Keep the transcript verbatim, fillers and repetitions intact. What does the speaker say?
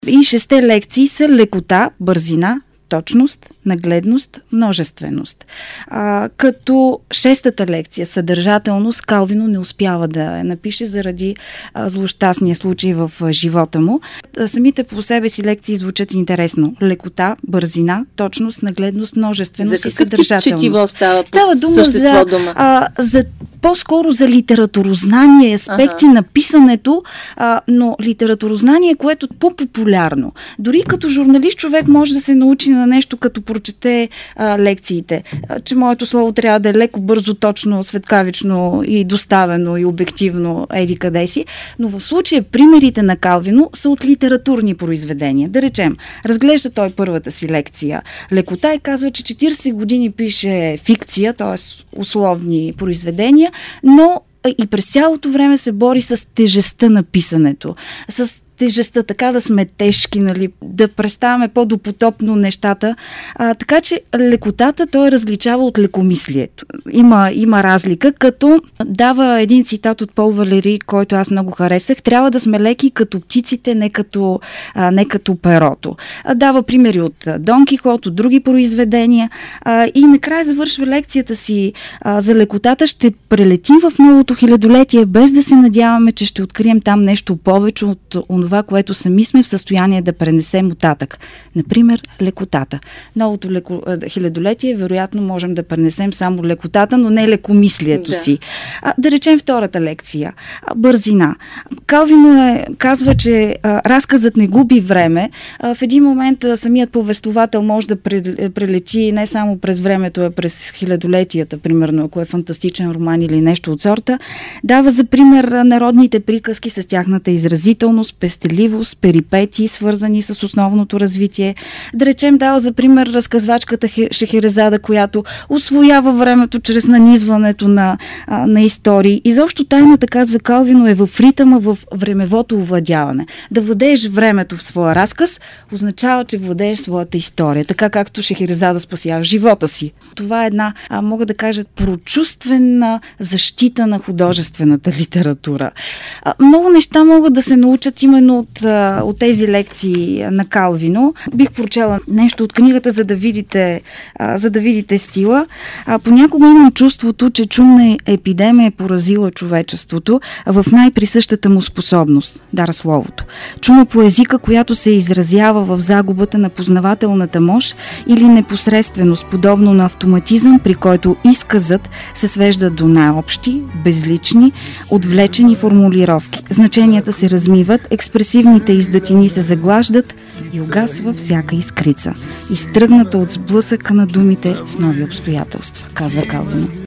И шесте лекции са лекота, бързина, точност, нагледност, множественост. А, като шестата лекция, съдържателност, Калвино не успява да я напише заради а, злощастния случай в а, живота му. А, самите по себе си лекции звучат интересно. Лекота, бързина, точност, нагледност, множественост и съдържателност. За какъв тип четиво става? Става дума за, дума? А, за по-скоро за литературознание, аспекти ага. на писането, а, но литературознание, което е по-популярно. Дори като журналист човек може да се научи на нещо, като прочете а, лекциите. А, че моето слово трябва да е леко, бързо, точно, светкавично и доставено и обективно, еди къде си. Но в случая примерите на Калвино са от литературни произведения. Да речем, разглежда той първата си лекция лекота и казва, че четирийсет години пише фикция, т.е. условни произведения, но и през цялото време се бори с тежестта на писането, с тежестта, така да сме тежки, нали, да представяме по-допотопно нещата. А, така че лекотата той различава от лекомислието. Има, има разлика, като дава един цитат от Пол Валери, който аз много харесах. Трябва да сме леки като птиците, не като, а, не като перото. А, дава примери от Дон Кихот, от други произведения а, и накрая завършва лекцията си а, за лекотата. Ще прелетим в новото хилядолетие, без да се надяваме, че ще открием там нещо повече от онова, което сами сме в състояние да пренесем оттатък. Например, лекотата. Новото леко... хилядолетие, вероятно, можем да пренесем само лекотата, но не лекомислието да. си. А, да речем втората лекция. А, бързина. Калвино е, казва, че а, разказът не губи време. А, в един момент а, самият повествовател може да прелети не само през времето, а през хилядолетията, примерно, ако е фантастичен роман или нещо от сорта. Дава за пример народните приказки с тяхната изразителност, пестеливост, перипетии, свързани с основното развитие. Да речем, дава за пример разказвачката Шехерезада, която усвоява времето чрез нанизването на, а, на истории. Изобщо тайната, казва Калвино, е в ритъма, в времевото овладяване. Да владееш времето в своя разказ означава, че владееш своята история, така както Шехерезада спасява живота си. Това е една, а, мога да кажа, прочувствена защита на художествената литература. А, много неща могат да се научат именно от, от тези лекции на Калвино. Бих прочела нещо от книгата, за да видите, за да видите стила. Понякога имам чувството, че чумна епидемия е поразила човечеството в най-присъщата му способност – дара словото. Чума по езика, която се изразява в загубата на познавателната мощ или непосредственост, подобно на автоматизъм, при който изказът се свежда до най-общи, безлични, отвлечени формулировки. Значенията се размиват, експресивните издатини се заглаждат и угасва всяка искрица, изтръгната от сблъсъка на думите с нови обстоятелства, казва Калвино.